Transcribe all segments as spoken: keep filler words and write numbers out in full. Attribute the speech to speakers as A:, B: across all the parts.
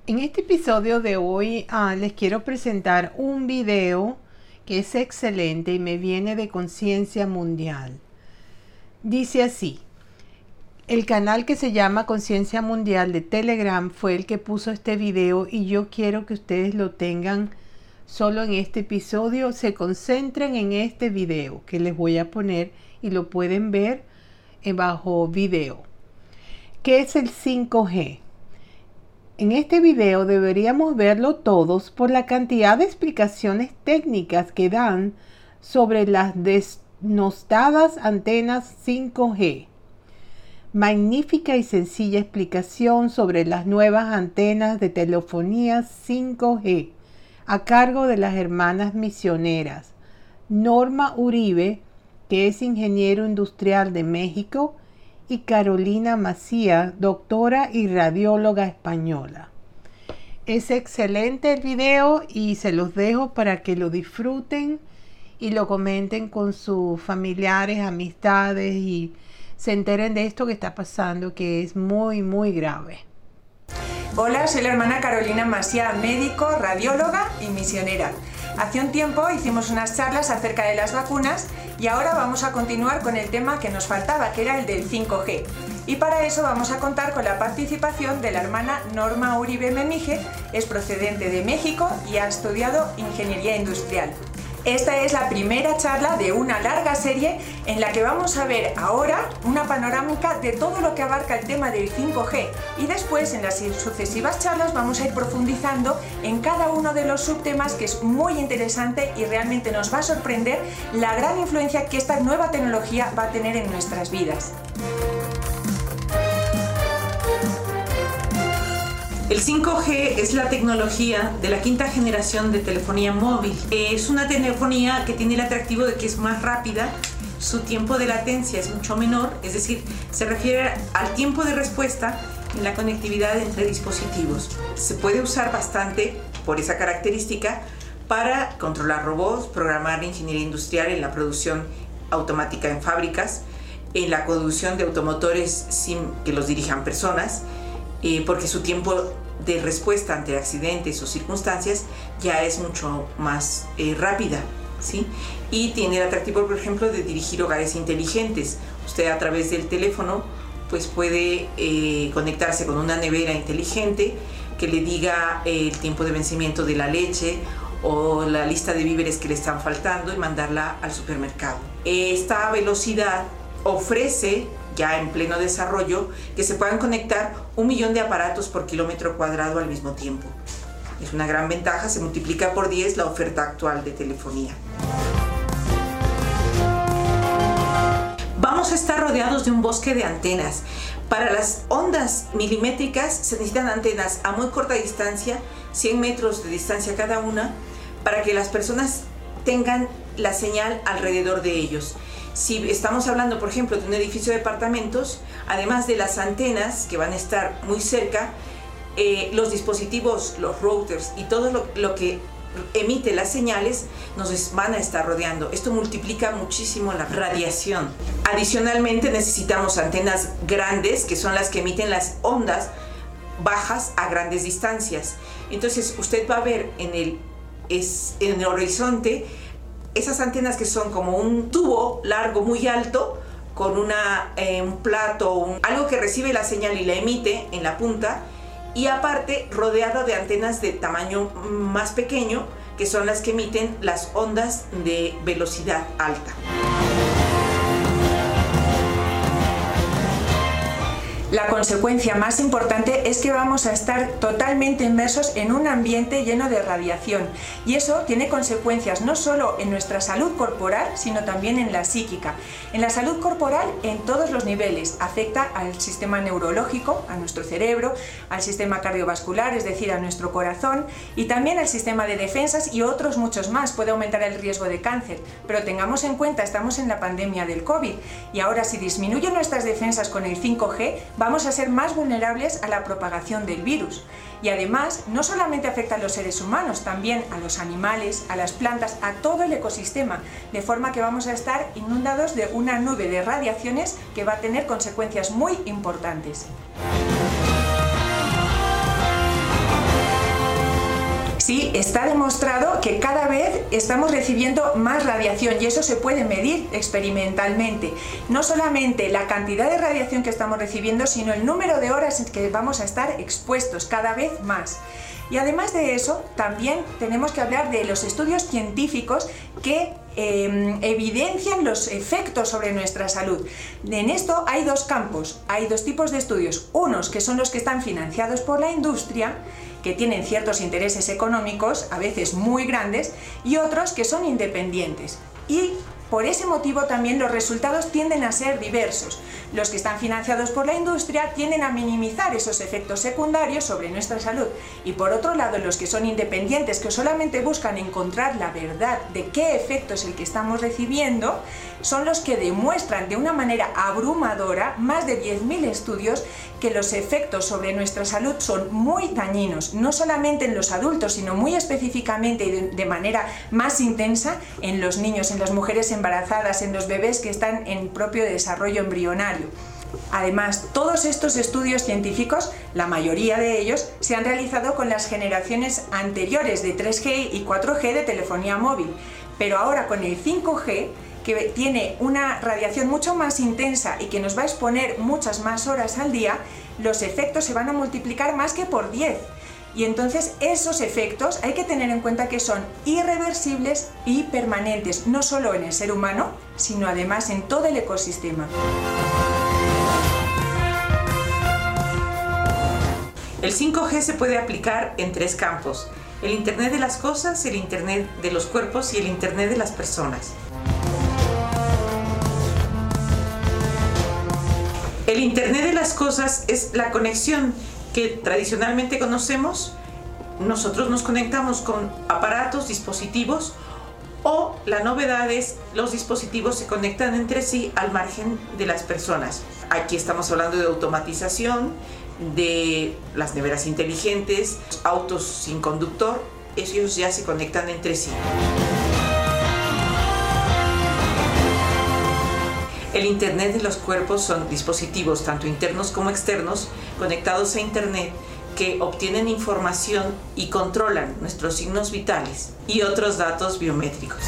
A: En este episodio de hoy ah, les quiero presentar un video que es excelente y me viene de Conciencia Mundial. Dice así: el canal que se llama Conciencia Mundial de Telegram fue el que puso este video y yo quiero que ustedes lo tengan solo en este episodio, se concentren en este video que les voy a poner y lo pueden ver bajo video. ¿Qué es el cinco G? En este video deberíamos verlo todos por la cantidad de explicaciones técnicas que dan sobre las denostadas antenas cinco G. Magnífica y sencilla explicación sobre las nuevas antenas de telefonía cinco G a cargo de las hermanas misioneras Norma Uribe, que es ingeniero industrial de México, y Carolina Macía, doctora y radióloga española. Es excelente el video y se los dejo para que lo disfruten y lo comenten con sus familiares, amistades y se enteren de esto que está pasando, que es muy, muy grave.
B: Hola, soy la hermana Carolina Macía, médico, radióloga y misionera. Hace un tiempo hicimos unas charlas acerca de las vacunas y ahora vamos a continuar con el tema que nos faltaba, que era el del cinco G. Y para eso vamos a contar con la participación de la hermana Norma Uribe Memije, es procedente de México y ha estudiado Ingeniería Industrial. Esta es la primera charla de una larga serie en la que vamos a ver ahora una panorámica de todo lo que abarca el tema del cinco G y después en las sucesivas charlas vamos a ir profundizando en cada uno de los subtemas, que es muy interesante y realmente nos va a sorprender la gran influencia que esta nueva tecnología va a tener en nuestras vidas.
C: El cinco G es la tecnología de la quinta generación de telefonía móvil. Es una telefonía que tiene el atractivo de que es más rápida, su tiempo de latencia es mucho menor, es decir, se refiere al tiempo de respuesta en la conectividad entre dispositivos. Se puede usar bastante por esa característica para controlar robots, programar ingeniería industrial en la producción automática en fábricas, en la conducción de automotores sin que los dirijan personas, Eh, porque su tiempo de respuesta ante accidentes o circunstancias ya es mucho más eh, rápida, ¿sí? Y tiene el atractivo, por ejemplo, de dirigir hogares inteligentes. Usted a través del teléfono pues puede eh, conectarse con una nevera inteligente que le diga eh, el tiempo de vencimiento de la leche o la lista de víveres que le están faltando y mandarla al supermercado. Esta velocidad ofrece, ya en pleno desarrollo, que se puedan conectar un millón de aparatos por kilómetro cuadrado al mismo tiempo. Es una gran ventaja, se multiplica por diez la oferta actual de telefonía. Vamos a estar rodeados de un bosque de antenas. Para las ondas milimétricas se necesitan antenas a muy corta distancia, cien metros de distancia cada una, para que las personas tengan la señal alrededor de ellos. Si estamos hablando, por ejemplo, de un edificio de departamentos, además de las antenas que van a estar muy cerca, eh, los dispositivos, los routers y todo lo, lo que emite las señales nos van a estar rodeando. Esto multiplica muchísimo la radiación. Adicionalmente necesitamos antenas grandes, que son las que emiten las ondas bajas a grandes distancias. Entonces usted va a ver en el, es, en el horizonte esas antenas que son como un tubo largo muy alto con una, eh, un plato, un, algo que recibe la señal y la emite en la punta, y aparte rodeada de antenas de tamaño más pequeño, que son las que emiten las ondas de velocidad alta.
B: La consecuencia más importante es que vamos a estar totalmente inmersos en un ambiente lleno de radiación, y eso tiene consecuencias no solo en nuestra salud corporal, sino también en la psíquica. En la salud corporal en todos los niveles, afecta al sistema neurológico, a nuestro cerebro, al sistema cardiovascular, es decir, a nuestro corazón, y también al sistema de defensas y otros muchos más. Puede aumentar el riesgo de cáncer, pero tengamos en cuenta, estamos en la pandemia del COVID, y ahora si disminuyen nuestras defensas con el cinco G, vamos a ser más vulnerables a la propagación del virus. Y además, no solamente afecta a los seres humanos, también a los animales, a las plantas, a todo el ecosistema, de forma que vamos a estar inundados de una nube de radiaciones que va a tener consecuencias muy importantes. Sí, está demostrado que cada vez estamos recibiendo más radiación y eso se puede medir experimentalmente. No solamente la cantidad de radiación que estamos recibiendo, sino el número de horas en que vamos a estar expuestos cada vez más. Y además de eso, también tenemos que hablar de los estudios científicos que eh, evidencian los efectos sobre nuestra salud. En esto hay dos campos, hay dos tipos de estudios. Unos que son los que están financiados por la industria, que tienen ciertos intereses económicos, a veces muy grandes, y otros que son independientes. Y por ese motivo también los resultados tienden a ser diversos. Los que están financiados por la industria tienden a minimizar esos efectos secundarios sobre nuestra salud. Y por otro lado, los que son independientes, que solamente buscan encontrar la verdad de qué efecto es el que estamos recibiendo, son los que demuestran de una manera abrumadora, más de diez mil estudios, que los efectos sobre nuestra salud son muy dañinos, no solamente en los adultos, sino muy específicamente y de, de manera más intensa en los niños, en las mujeres embarazadas, en los bebés que están en propio desarrollo embrionario. Además, todos estos estudios científicos, la mayoría de ellos, se han realizado con las generaciones anteriores de tres G y cuatro G de telefonía móvil, pero ahora con el cinco G, que tiene una radiación mucho más intensa y que nos va a exponer muchas más horas al día, los efectos se van a multiplicar más que por diez. Y entonces esos efectos hay que tener en cuenta que son irreversibles y permanentes, no solo en el ser humano, sino además en todo el ecosistema.
C: El cinco G se puede aplicar en tres campos: el Internet de las cosas, el Internet de los cuerpos y el Internet de las personas. El Internet de las cosas es la conexión que tradicionalmente conocemos. Nosotros nos conectamos con aparatos, dispositivos, o la novedad es los dispositivos se conectan entre sí al margen de las personas. Aquí estamos hablando de automatización, de las neveras inteligentes, autos sin conductor, ellos ya se conectan entre sí. El Internet de los cuerpos son dispositivos, tanto internos como externos, conectados a Internet, que obtienen información y controlan nuestros signos vitales y otros datos biométricos.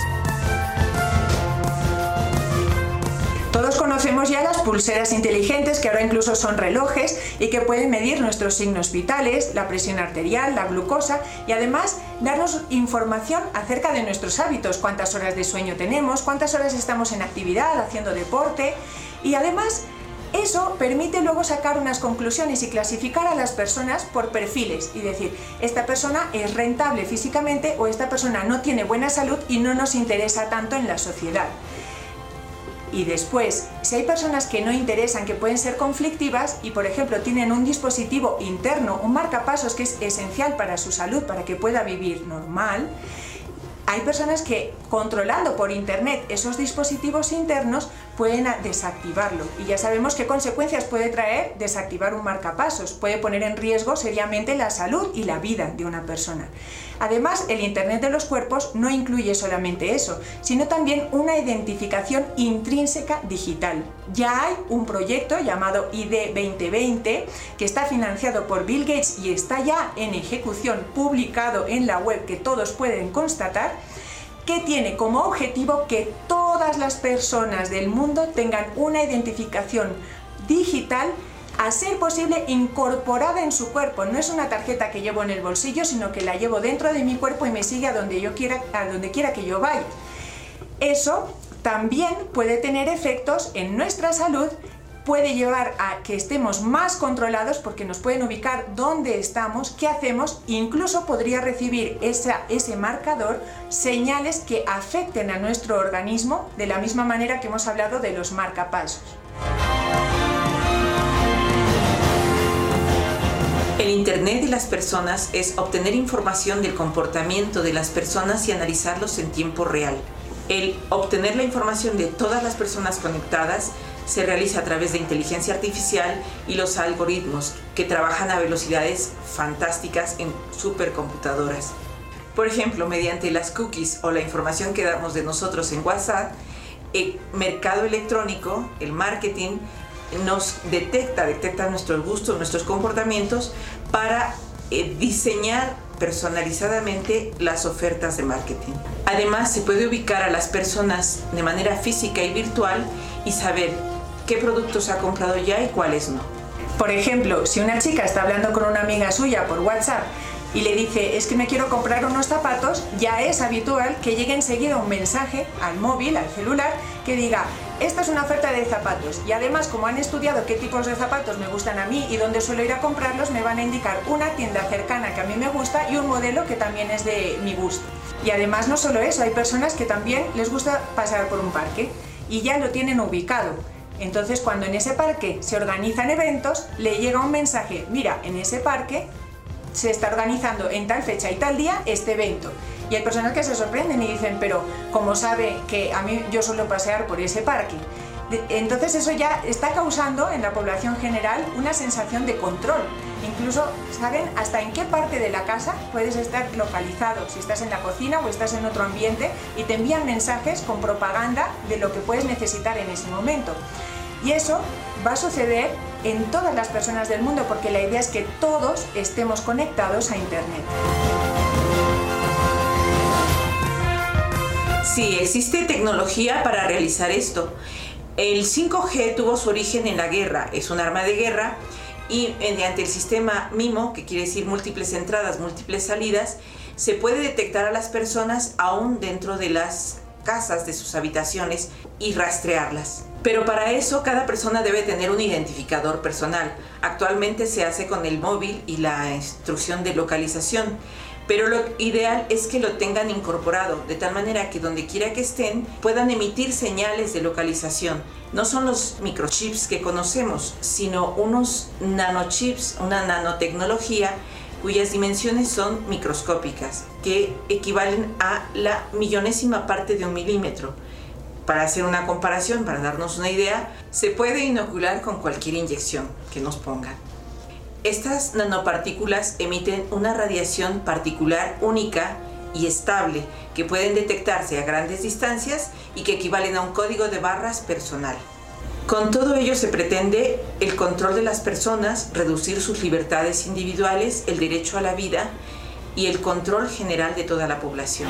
B: Todos conocemos ya las pulseras inteligentes, que ahora incluso son relojes y que pueden medir nuestros signos vitales, la presión arterial, la glucosa y además darnos información acerca de nuestros hábitos, cuántas horas de sueño tenemos, cuántas horas estamos en actividad, haciendo deporte, y además eso permite luego sacar unas conclusiones y clasificar a las personas por perfiles y decir, esta persona es rentable físicamente o esta persona no tiene buena salud y no nos interesa tanto en la sociedad. Y después, si hay personas que no interesan, que pueden ser conflictivas y por ejemplo tienen un dispositivo interno, un marcapasos que es esencial para su salud, para que pueda vivir normal, hay personas que controlando por internet esos dispositivos internos pueden desactivarlo y ya sabemos qué consecuencias puede traer desactivar un marcapasos. Puede poner en riesgo seriamente la salud y la vida de una persona. Además, el Internet de los cuerpos no incluye solamente eso, sino también una identificación intrínseca digital. Ya hay un proyecto llamado I D veinte veinte que está financiado por Bill Gates y está ya en ejecución, publicado en la web que todos pueden constatar, que tiene como objetivo que todas las personas del mundo tengan una identificación digital, a ser posible incorporada en su cuerpo. No es una tarjeta que llevo en el bolsillo, sino que la llevo dentro de mi cuerpo y me sigue a donde yo quiera, a donde quiera que yo vaya. Eso también puede tener efectos en nuestra salud, puede llevar a que estemos más controlados porque nos pueden ubicar dónde estamos, qué hacemos, incluso podría recibir esa, ese marcador señales que afecten a nuestro organismo de la misma manera que hemos hablado de los marcapasos.
C: El Internet de las personas es obtener información del comportamiento de las personas y analizarlos en tiempo real. El obtener la información de todas las personas conectadas se realiza a través de inteligencia artificial y los algoritmos que trabajan a velocidades fantásticas en supercomputadoras. Por ejemplo, mediante las cookies o la información que damos de nosotros en WhatsApp, el mercado electrónico, el marketing, nos detecta, detecta nuestros gustos, nuestros comportamientos para eh, diseñar personalizadamente las ofertas de marketing. Además, se puede ubicar a las personas de manera física y virtual y saber qué productos ha comprado ya y cuáles no.
B: Por ejemplo, si una chica está hablando con una amiga suya por WhatsApp y le dice, es que me quiero comprar unos zapatos, ya es habitual que llegue enseguida un mensaje al móvil, al celular, que diga, esta es una oferta de zapatos, y además, como han estudiado qué tipos de zapatos me gustan a mí y dónde suelo ir a comprarlos, me van a indicar una tienda cercana que a mí me gusta y un modelo que también es de mi gusto. Y además no solo eso, hay personas que también les gusta pasear por un parque y ya lo tienen ubicado. Entonces, cuando en ese parque se organizan eventos, le llega un mensaje, mira, en ese parque se está organizando en tal fecha y tal día este evento. Y hay personas que se sorprenden y dicen, pero ¿cómo sabe que a mí yo suelo pasear por ese parque? Entonces eso ya está causando en la población general una sensación de control. Incluso saben hasta en qué parte de la casa puedes estar localizado, si estás en la cocina o estás en otro ambiente, y te envían mensajes con propaganda de lo que puedes necesitar en ese momento. Y eso va a suceder en todas las personas del mundo, porque la idea es que todos estemos conectados a Internet.
C: Sí, existe tecnología para realizar esto. El cinco G tuvo su origen en la guerra, es un arma de guerra, y mediante el sistema MIMO, que quiere decir múltiples entradas, múltiples salidas, se puede detectar a las personas aún dentro de las casas, de sus habitaciones, y rastrearlas. Pero para eso cada persona debe tener un identificador personal. Actualmente se hace con el móvil y la instrucción de localización, pero lo ideal es que lo tengan incorporado, de tal manera que donde quiera que estén puedan emitir señales de localización. No son los microchips que conocemos, sino unos nanochips, una nanotecnología cuyas dimensiones son microscópicas, que equivalen a la millonésima parte de un milímetro. Para hacer una comparación, para darnos una idea, se puede inocular con cualquier inyección que nos pongan. Estas nanopartículas emiten una radiación particular única y estable que pueden detectarse a grandes distancias y que equivalen a un código de barras personal. Con todo ello se pretende el control de las personas, reducir sus libertades individuales, el derecho a la vida y el control general de toda la población.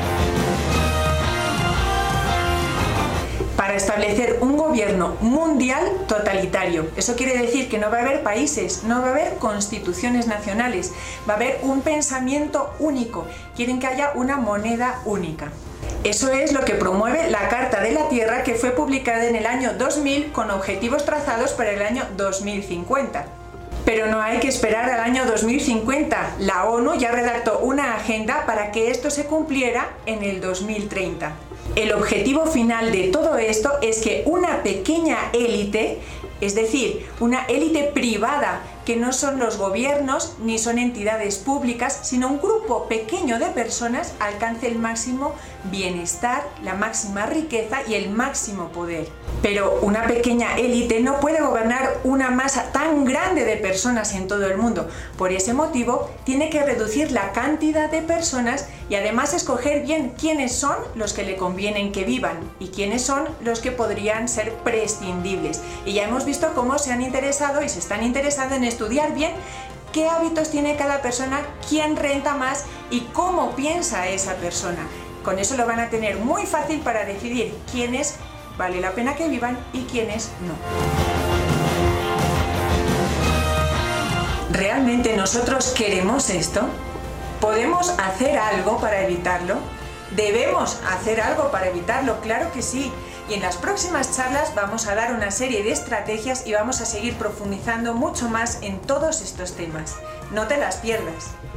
B: Para establecer un gobierno mundial totalitario. Eso quiere decir que no va a haber países, no va a haber constituciones nacionales, va a haber un pensamiento único. Quieren que haya una moneda única. Eso es lo que promueve la Carta de la Tierra, que fue publicada en el año dos mil con objetivos trazados para el año dos mil cincuenta. Pero no hay que esperar al año dos mil cincuenta. La ONU ya redactó una agenda para que esto se cumpliera en el dos mil treinta. El objetivo final de todo esto es que una pequeña élite, es decir, una élite privada, que no son los gobiernos ni son entidades públicas, sino un grupo pequeño de personas, alcance el máximo bienestar, la máxima riqueza y el máximo poder. Pero una pequeña élite no puede gobernar una masa tan grande de personas en todo el mundo. Por ese motivo, tiene que reducir la cantidad de personas y además escoger bien quiénes son los que le convienen que vivan y quiénes son los que podrían ser prescindibles. Y ya hemos visto cómo se han interesado y se están interesando en estudiar bien qué hábitos tiene cada persona, quién renta más y cómo piensa esa persona. Con eso lo van a tener muy fácil para decidir quiénes vale la pena que vivan y quiénes no. ¿Realmente nosotros queremos esto? ¿Podemos hacer algo para evitarlo? ¿Debemos hacer algo para evitarlo? Claro que sí. Y en las próximas charlas vamos a dar una serie de estrategias y vamos a seguir profundizando mucho más en todos estos temas. No te las pierdas.